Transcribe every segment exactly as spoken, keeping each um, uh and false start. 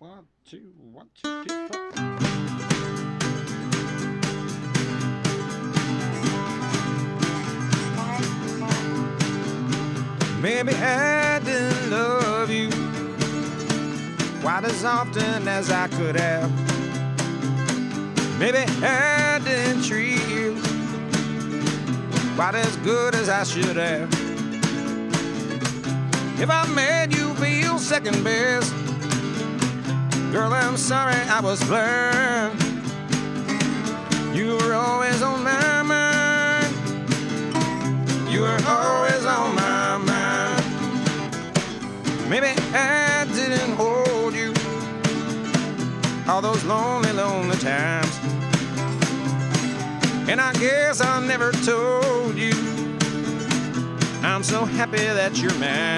One, two, one, two, three, four. Maybe I didn't love you quite as often as I could have. Maybe I didn't treat you quite as good as I should have. If I made you feel second best, girl, I'm sorry I was blind. You were always on my mind. You were always on my mind. Maybe I didn't hold you all those lonely, lonely times. And I guess I never told you I'm so happy that you're mine.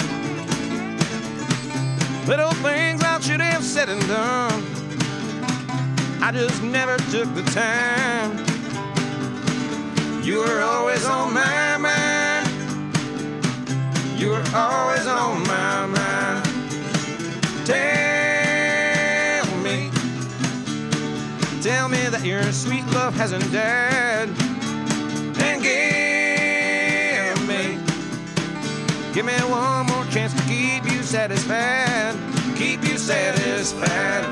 Little things I should have said and done, I just never took the time. You were always on my mind. You were always on my mind. Tell me, tell me that your sweet love hasn't died. And give me, give me one more chance to keep you satisfied. Keep you satisfied.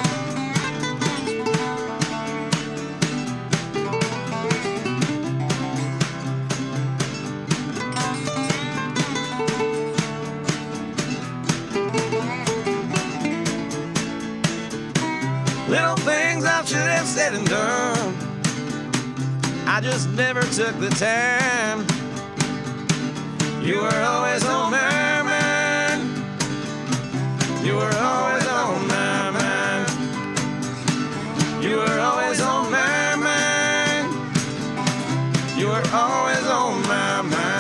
Little things I should have said and done, I just never took the time. You were always on my mind. You were always on my mind. You were always on my mind. You were always on my mind.